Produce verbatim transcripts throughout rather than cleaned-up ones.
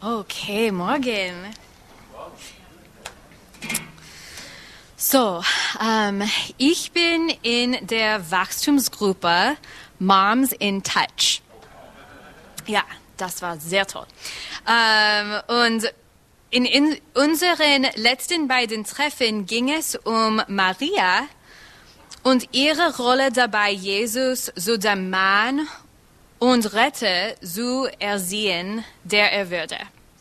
Okay, morgen. So, ähm, ich bin in der Wachstumsgruppe Moms in Touch. Ja, das war sehr toll. Ähm, und in, in unseren letzten beiden Treffen ging es um Maria und ihre Rolle dabei, Jesus so der Mann und Retter zu ersehen, der er würde.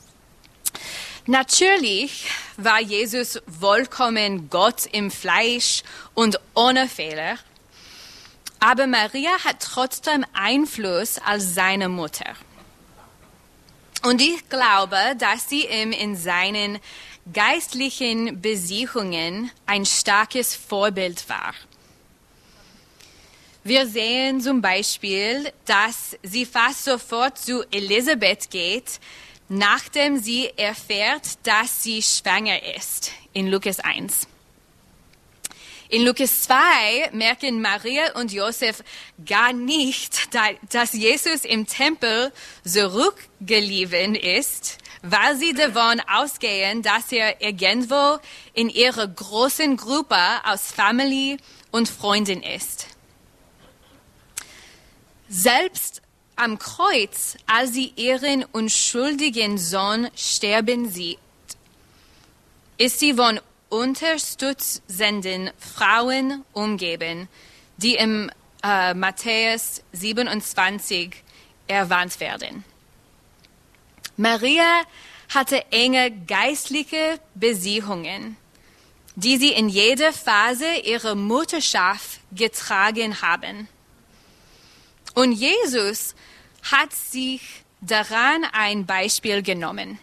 Natürlich war Jesus vollkommen Gott im Fleisch und ohne Fehler, aber Maria hat trotzdem Einfluss als seine Mutter. Und ich glaube, dass sie ihm in seinen geistlichen Besiegungen ein starkes Vorbild war. Wir sehen zum Beispiel, dass sie fast sofort zu Elisabeth geht, nachdem sie erfährt, dass sie schwanger ist, in Lukas eins. In Lukas zwei merken Maria und Josef gar nicht, dass Jesus im Tempel zurückgeliefert ist, weil sie davon ausgehen, dass er irgendwo in ihrer großen Gruppe aus Familie und Freunden ist. Selbst am Kreuz, als sie ihren unschuldigen Sohn sterben sieht, ist sie von unterstützenden Frauen umgeben, die im äh, Matthäus siebenundzwanzig erwähnt werden. Maria hatte enge geistliche Beziehungen, die sie in jeder Phase ihrer Mutterschaft getragen haben. Und Jesus hat sich daran ein Beispiel genommen.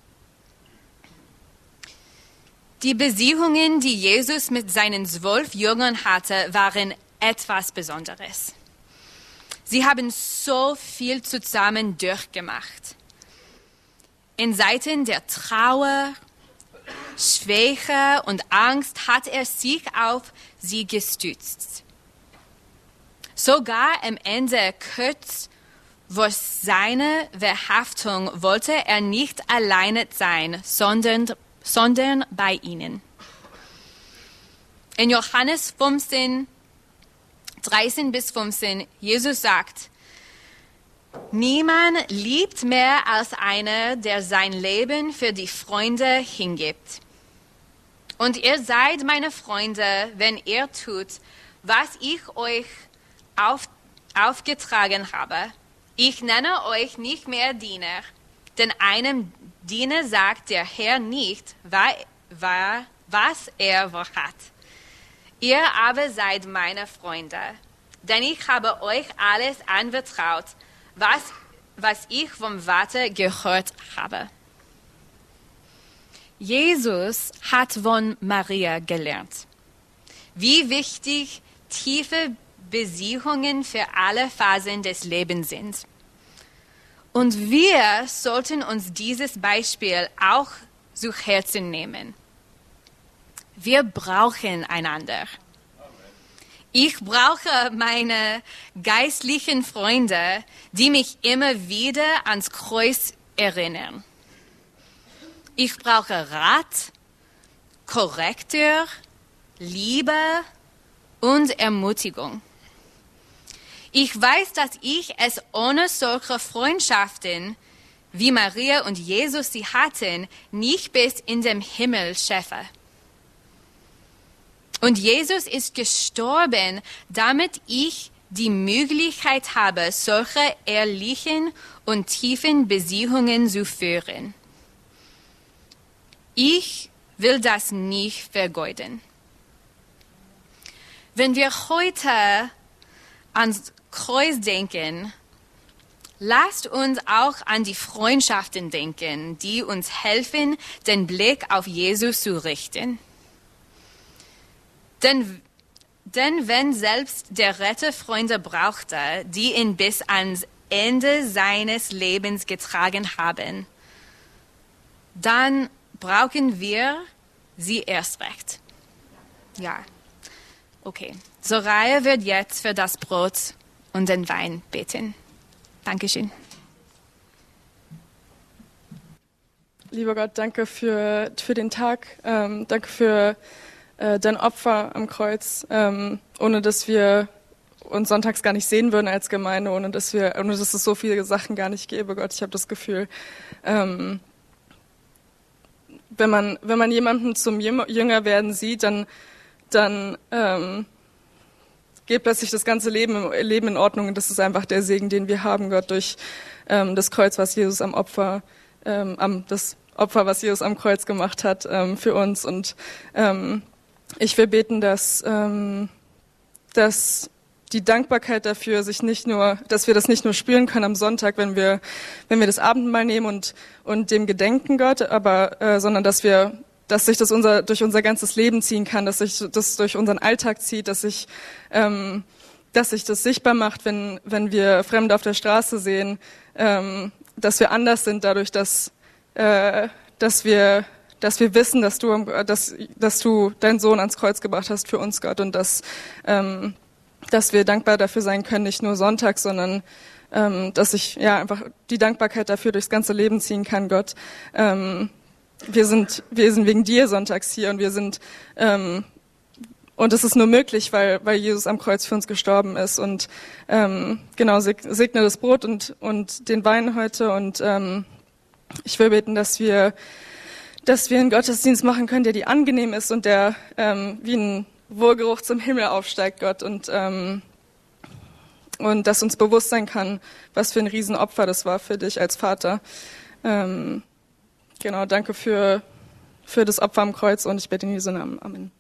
Die Beziehungen, die Jesus mit seinen zwölf Jüngern hatte, waren etwas Besonderes. Sie haben so viel zusammen durchgemacht. In Zeiten der Trauer, Schwäche und Angst hat er sich auf sie gestützt. Sogar am Ende kurz vor seiner Verhaftung wollte er nicht alleine sein, sondern, sondern bei ihnen. In Johannes fünfzehn, dreizehn bis fünfzehn, Jesus sagt, niemand liebt mehr als einer, der sein Leben für die Freunde hingibt. Und ihr seid meine Freunde, wenn ihr tut, was ich euch Auf, aufgetragen habe. Ich nenne euch nicht mehr Diener, denn einem Diener sagt der Herr nicht, was er hat. Ihr aber seid meine Freunde, denn ich habe euch alles anvertraut, was, was ich vom Vater gehört habe. Jesus hat von Maria gelernt, wie wichtig tiefe Beziehungen für alle Phasen des Lebens sind. Und wir sollten uns dieses Beispiel auch zu Herzen nehmen. Wir brauchen einander. Ich brauche meine geistlichen Freunde, die mich immer wieder ans Kreuz erinnern. Ich brauche Rat, Korrektur, Liebe und Ermutigung. Ich weiß, dass ich es ohne solche Freundschaften, wie Maria und Jesus sie hatten, nicht bis in den Himmel schaffe. Und Jesus ist gestorben, damit ich die Möglichkeit habe, solche ehrlichen und tiefen Beziehungen zu führen. Ich will das nicht vergeuden. Wenn wir heute ans Kreuz denken, lasst uns auch an die Freundschaften denken, die uns helfen, den Blick auf Jesus zu richten. Denn, denn wenn selbst der Retter Freunde brauchte, die ihn bis ans Ende seines Lebens getragen haben, dann brauchen wir sie erst recht. Ja, okay. Soraya wird jetzt für das Brot und den Wein beten. Dankeschön. Lieber Gott, danke für, für den Tag, ähm, danke für äh, dein Opfer am Kreuz, ähm, ohne dass wir uns sonntags gar nicht sehen würden als Gemeinde, ohne dass wir, ohne dass es so viele Sachen gar nicht gäbe. Gott, ich habe das Gefühl, ähm, wenn man wenn man jemanden zum Jünger werden sieht, dann dann ähm, geht plötzlich das ganze Leben Leben in Ordnung. Und das ist einfach der Segen, den wir haben, Gott, durch ähm, das Kreuz, was Jesus am Opfer ähm, am das Opfer, was Jesus am Kreuz gemacht hat ähm, für uns. Und ähm, ich will beten, dass ähm, dass die Dankbarkeit dafür sich nicht nur, dass wir das nicht nur spüren können am Sonntag, wenn wir, wenn wir das Abendmahl nehmen und, und dem gedenken, Gott, aber, äh, sondern dass wir, dass sich das unser, durch unser ganzes Leben ziehen kann, dass sich das durch unseren Alltag zieht, dass sich, ähm, dass sich das sichtbar macht, wenn, wenn wir Fremde auf der Straße sehen, ähm, dass wir anders sind dadurch, dass, äh, dass wir, dass wir wissen, dass du, dass, dass du deinen Sohn ans Kreuz gebracht hast für uns, Gott, und dass, ähm, dass wir dankbar dafür sein können, nicht nur Sonntag, sondern ähm, dass ich ja einfach die Dankbarkeit dafür durchs ganze Leben ziehen kann, Gott. Ähm, wir sind wir sind wegen dir sonntags hier und wir sind ähm, und es ist nur möglich, weil weil Jesus am Kreuz für uns gestorben ist. Und ähm, genau, segne das Brot und und den Wein heute, und ähm, ich will beten, dass wir dass wir einen Gottesdienst machen können, der dir angenehm ist und der ähm, wie ein Wohlgeruch zum Himmel aufsteigt, Gott, und ähm, und dass uns bewusst sein kann, was für ein Riesenopfer das war für dich als Vater. Ähm, genau, danke für für das Opfer am Kreuz, und ich bete in Jesu Namen. Amen.